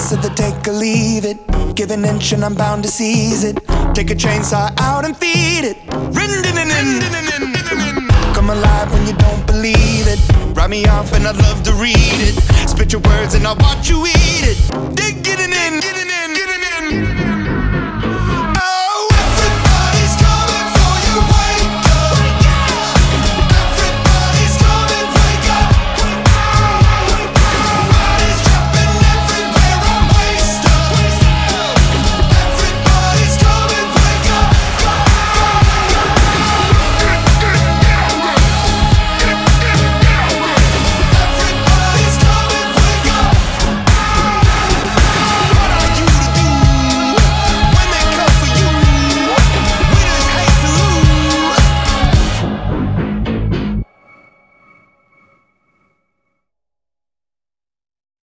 This is the take or leave it. Give an inch and I'm bound to seize it. Take a chainsaw out and feed it. Come alive when you don't believe it. Write me off and I'd love to read it. Spit your words and I'll watch you eat it. Dig it in.